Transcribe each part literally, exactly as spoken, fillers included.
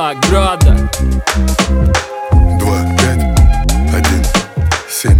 ограда. Два, пять, один, семь.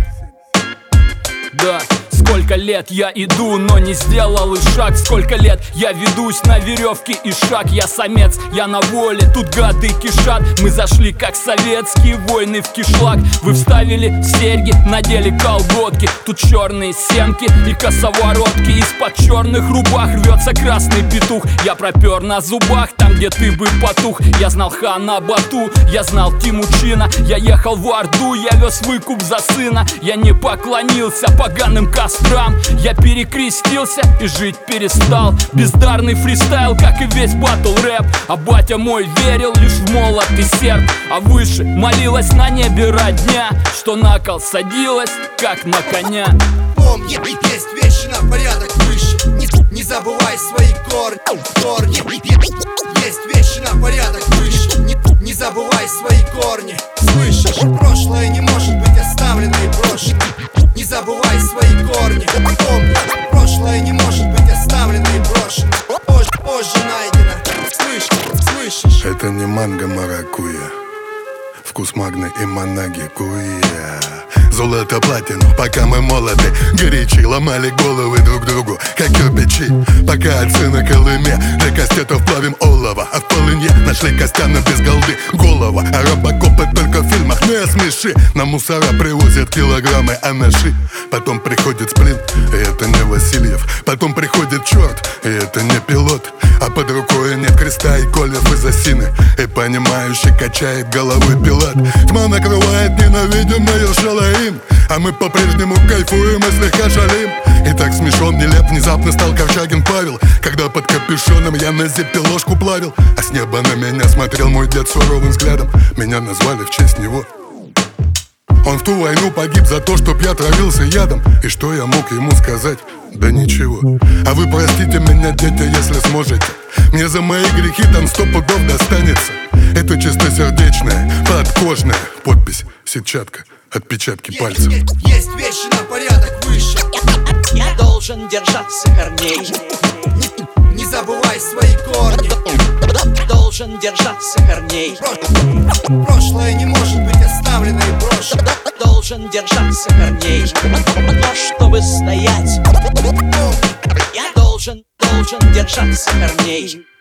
Да. Сколько лет я иду, но не сделал и шаг. Сколько лет я ведусь на веревке и шаг. Я самец, я на воле, тут гады кишат. Мы зашли как советские войны в кишлак. Вы вставили серьги, надели колготки. Тут черные семки и косоворотки. Из-под черных рубах рвется красный петух. Я пропер на зубах, там где ты бы потух. Я знал хана Бату, я знал Тимучина. Я ехал в Орду, я вез выкуп за сына. Я не поклонился поганым кострам. Я перекрестился и жить перестал. Бездарный фристайл, как и весь батл рэп. А батя мой верил лишь в молот и серп. А выше молилась на небе родня, что на кол садилась, как на коня. Помни, есть вещи на порядок выше. Не, не забывай свои корни, корни. Есть вещи на порядок выше. Не, не забывай свои корни. Слышишь, прошлое не может быть оставлено и брошено. Не забывай свои корни. Помни, прошлое не может быть оставлено и брошено. Позже, позже найдено. Слышишь, слышишь. Это не манго маракуйя, вкус магны и манагикуя. Золото платину, пока мы молоды, горячи, ломали головы друг другу, как кирпичи. Пока отцы на Колыме для кастетов плавим олово, а в полынье нашли Костяна без голды голова. А робокопы только в фильмах, не смеши. На мусора привозят килограммы анаши. Потом приходит сплин, и это не Васильев. Потом приходит черт, и это не пилот. А под рукой нет креста и кольев из осины. И понимающий качает головой пилот. Тьма накрывает ненавидимый Шалаим, а мы по-прежнему кайфуем и слегка шалим. И так смешон, нелеп, внезапно стал Корчагин Павел, когда под капюшоном я на зипе ложку плавил. А с неба на меня смотрел мой дед суровым взглядом. Меня назвали в честь него. Он в ту войну погиб за то, чтоб я травился ядом. И что я мог ему сказать? Да ничего. А вы простите меня, дети, если сможете. Мне за мои грехи там сто пудов достанется. Это чистосердечная, подкожная подпись, сетчатка, отпечатки есть, пальцев. Есть, есть вещи на порядок выше. Я должен держаться корней. Не, не забывай свои корни. Должен держаться корней. Про, прошлое не может быть оставлено и брошено. Должен держаться корней. Но чтобы стоять, я должен, должен держаться корней.